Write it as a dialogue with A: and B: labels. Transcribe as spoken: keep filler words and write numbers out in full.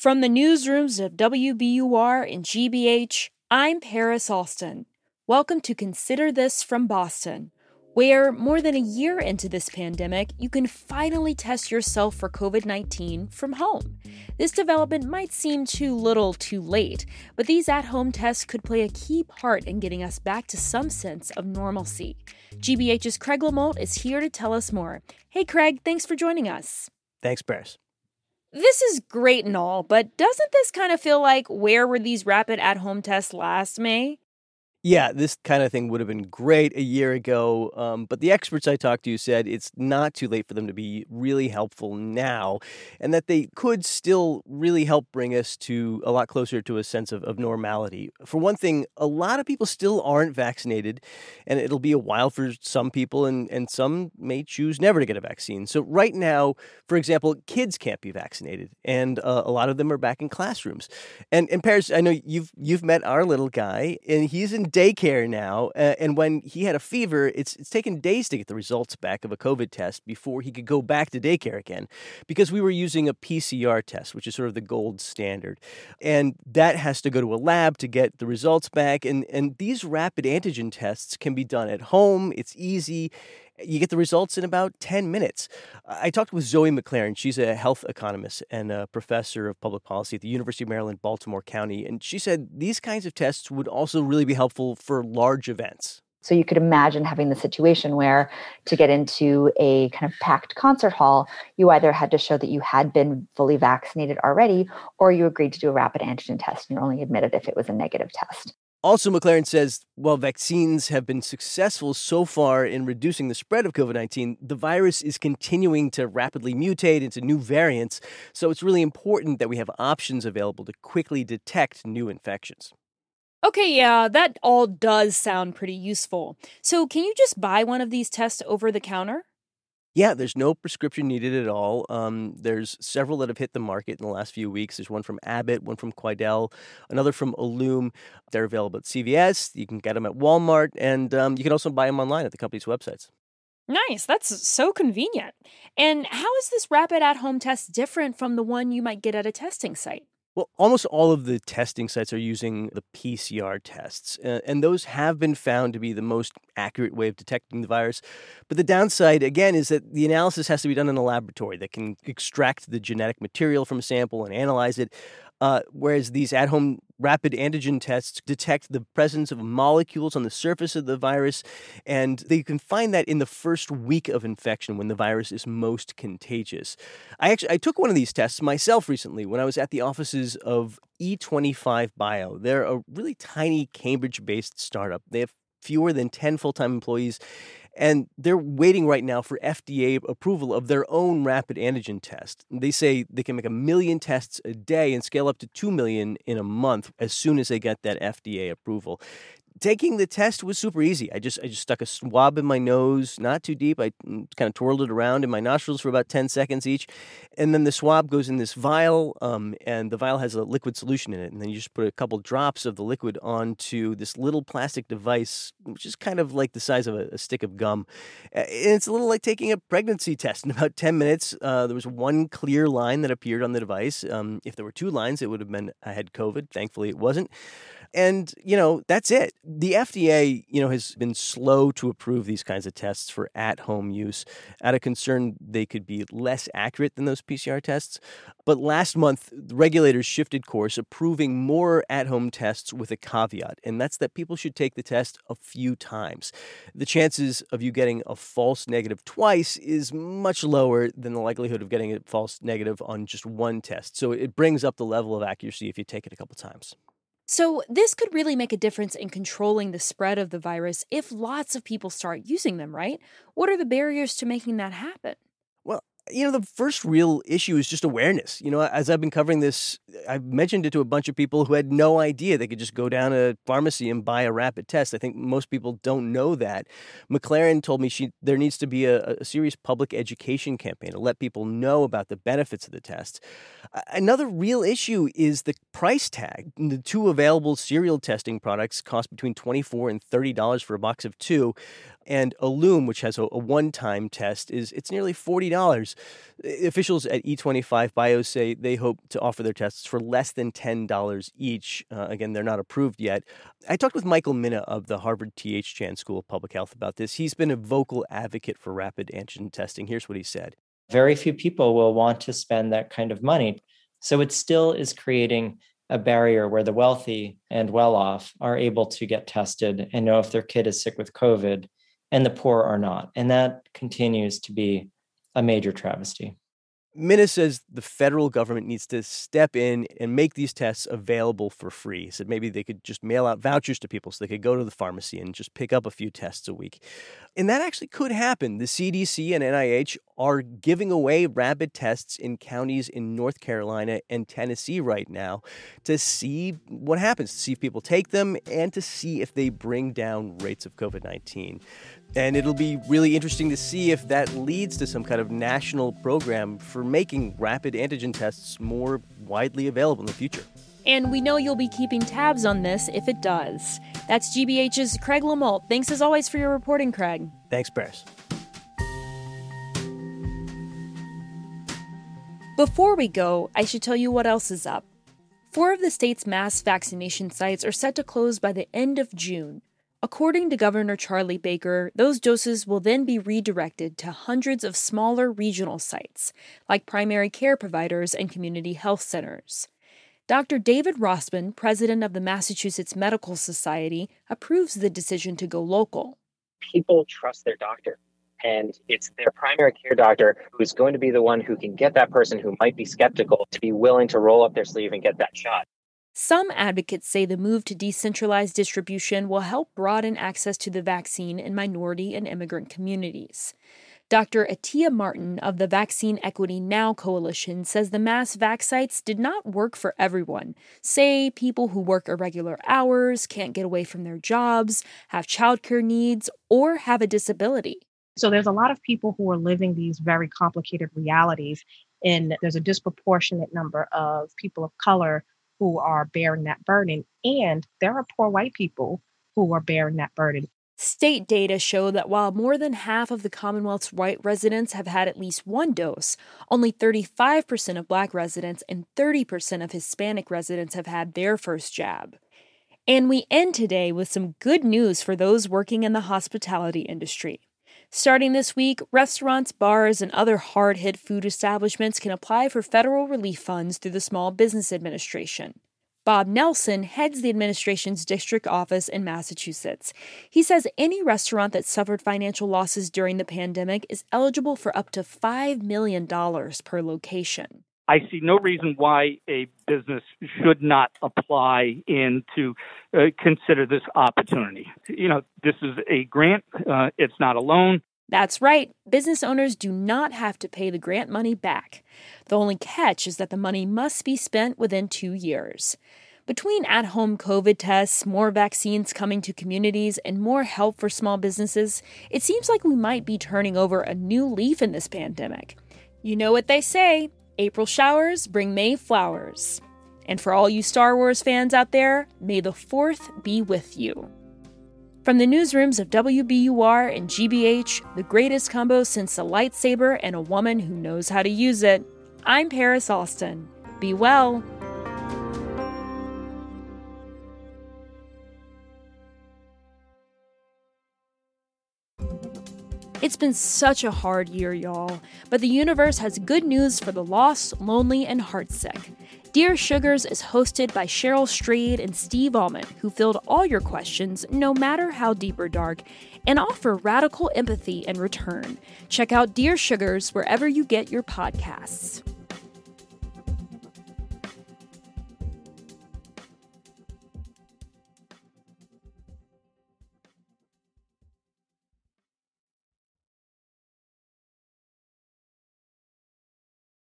A: From the newsrooms of W B U R and G B H, I'm Paris Alston. Welcome to Consider This from Boston, where more than a year into this pandemic, you can finally test yourself for covid nineteen from home. This development might seem too little too late, but these at-home tests could play a key part in getting us back to some sense of normalcy. G B H's Craig Lamolt is here to tell us more. Hey, Craig, thanks for joining us.
B: Thanks, Paris.
A: This is great and all, but doesn't this kind of feel like where were these rapid at-home tests last May?
B: Yeah, this kind of thing would have been great a year ago, um, but the experts I talked to said it's not too late for them to be really helpful now, and that they could still really help bring us to a lot closer to a sense of, of normality. For one thing, a lot of people still aren't vaccinated, and it'll be a while for some people, and, and some may choose never to get a vaccine. So right now, for example, kids can't be vaccinated, and uh, a lot of them are back in classrooms. And, and Paris, I know you've you've met our little guy, and he's in daycare now, uh, and when he had a fever, it's it's taken days to get the results back of a COVID test before he could go back to daycare again, because we were using a P C R test, which is sort of the gold standard, and that has to go to a lab to get the results back, and, and these rapid antigen tests can be done at home. It's easy. You get the results in about ten minutes. I talked with Zoe McLaren. She's a health economist and a professor of public policy at the University of Maryland, Baltimore County. And she said these kinds of tests would also really be helpful for large events.
C: So you could imagine having the situation where to get into a kind of packed concert hall, you either had to show that you had been fully vaccinated already, or you agreed to do a rapid antigen test and you're only admitted if it was a negative test.
B: Also, McLaren says, while vaccines have been successful so far in reducing the spread of covid nineteen, the virus is continuing to rapidly mutate into new variants. So it's really important that we have options available to quickly detect new infections.
A: Okay, yeah, that all does sound pretty useful. So can you just buy one of these tests over the counter?
B: Yeah, there's no prescription needed at all. Um, there's several that have hit the market in the last few weeks. There's one from Abbott, one from Quidel, another from Ellume. They're available at C V S. You can get them at Walmart, and um, you can also buy them online at the company's websites.
A: Nice. That's so convenient. And how is this rapid at-home test different from the one you might get at a testing site?
B: Well, almost all of the testing sites are using the P C R tests, uh, and those have been found to be the most accurate way of detecting the virus. But the downside, again, is that the analysis has to be done in a laboratory that can extract the genetic material from a sample and analyze it, uh, whereas these at-home rapid antigen tests detect the presence of molecules on the surface of the virus, and they can find that in the first week of infection when the virus is most contagious. I actually I took one of these tests myself recently when I was at the offices of E twenty-five Bio. They're a really tiny Cambridge-based startup. They have fewer than ten full-time employees, and they're waiting right now for F D A approval of their own rapid antigen test. They say they can make a million tests a day and scale up to two million in a month as soon as they get that F D A approval. Taking the test was super easy. I just I just stuck a swab in my nose, not too deep. I kind of twirled it around in my nostrils for about ten seconds each. And then the swab goes in this vial, um, and the vial has a liquid solution in it. And then you just put a couple drops of the liquid onto this little plastic device, which is kind of like the size of a, a stick of gum. And it's a little like taking a pregnancy test. In about ten minutes, uh, there was one clear line that appeared on the device. Um, if there were two lines, it would have been I had COVID. Thankfully, it wasn't. And, you know, that's it. The F D A, you know, has been slow to approve these kinds of tests for at-home use out of concern they could be less accurate than those P C R tests. But last month, regulators shifted course, approving more at-home tests with a caveat, and that's that people should take the test a few times. The chances of you getting a false negative twice is much lower than the likelihood of getting a false negative on just one test. So it brings up the level of accuracy if you take it a couple times.
A: So this could really make a difference in controlling the spread of the virus if lots of people start using them, right? What are the barriers to making that happen?
B: Well, you know, the first real issue is just awareness. You know, as I've been covering this, I've mentioned it to a bunch of people who had no idea they could just go down to a pharmacy and buy a rapid test. I think most people don't know that. McLaren told me she there needs to be a, a serious public education campaign to let people know about the benefits of the test. Another real issue is the price tag. The two available serial testing products cost between twenty-four dollars and thirty dollars for a box of two. And Ellume, which has a, a one-time test, is it's nearly forty dollars. Officials at E twenty-five Bio say they hope to offer their tests for less than ten dollars each. Uh, again, they're not approved yet. I talked with Michael Mina of the Harvard T H Chan School of Public Health about this. He's been a vocal advocate for rapid antigen testing. Here's what he said.
D: Very few people will want to spend that kind of money. So it still is creating a barrier where the wealthy and well-off are able to get tested and know if their kid is sick with COVID, and the poor are not. And that continues to be a major travesty.
B: Mina says the federal government needs to step in and make these tests available for free. He said maybe they could just mail out vouchers to people so they could go to the pharmacy and just pick up a few tests a week. And that actually could happen. The C D C and N I H are giving away rapid tests in counties in North Carolina and Tennessee right now to see what happens, to see if people take them and to see if they bring down rates of COVID nineteen. And it'll be really interesting to see if that leads to some kind of national program for making rapid antigen tests more widely available in the future.
A: And we know you'll be keeping tabs on this if it does. That's G B H's Craig Lamalt. Thanks as always for your reporting, Craig.
B: Thanks, Paris.
A: Before we go, I should tell you what else is up. Four of the state's mass vaccination sites are set to close by the end of June. According to Governor Charlie Baker, those doses will then be redirected to hundreds of smaller regional sites, like primary care providers and community health centers. Doctor David Rossman, president of the Massachusetts Medical Society, approves the decision to go local.
E: People trust their doctor, and it's their primary care doctor who's going to be the one who can get that person who might be skeptical to be willing to roll up their sleeve and get that shot.
A: Some advocates say the move to decentralized distribution will help broaden access to the vaccine in minority and immigrant communities. Doctor Atia Martin of the Vaccine Equity Now Coalition says the mass vac sites did not work for everyone. Say people who work irregular hours, can't get away from their jobs, have childcare needs, or have a disability.
F: So there's a lot of people who are living these very complicated realities, and there's a disproportionate number of people of color who are bearing that burden, and there are poor white people who are bearing that burden.
A: State data show that while more than half of the Commonwealth's white residents have had at least one dose, only thirty-five percent of Black residents and thirty percent of Hispanic residents have had their first jab. And we end today with some good news for those working in the hospitality industry. Starting this week, restaurants, bars, and other hard-hit food establishments can apply for federal relief funds through the Small Business Administration. Bob Nelson heads the administration's district office in Massachusetts. He says any restaurant that suffered financial losses during the pandemic is eligible for up to five million dollars per location.
G: I see no reason why a business should not apply in to uh, consider this opportunity. You know, this is a grant. Uh, it's not a loan.
A: That's right. Business owners do not have to pay the grant money back. The only catch is that the money must be spent within two years. Between at-home COVID tests, more vaccines coming to communities, and more help for small businesses, it seems like we might be turning over a new leaf in this pandemic. You know what they say, April showers bring May flowers. And for all you Star Wars fans out there, may the fourth be with you. From the newsrooms of W B U R and G B H, the greatest combo since a lightsaber and a woman who knows how to use it, I'm Paris Alston. Be well. It's been such a hard year, y'all, but the universe has good news for the lost, lonely, and heartsick. Dear Sugars is hosted by Cheryl Strayed and Steve Allman, who filled all your questions, no matter how deep or dark, and offer radical empathy in return. Check out Dear Sugars wherever you get your podcasts.